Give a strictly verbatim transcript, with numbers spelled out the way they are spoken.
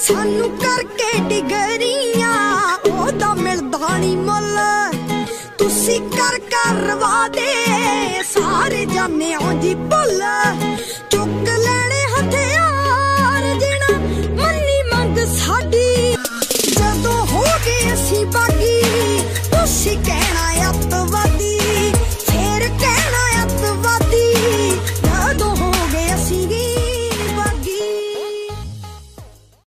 सानू करके डिगरियां ओदा मिलदा नी मुल तुसी कर करवा दे सारे जाने जी भुल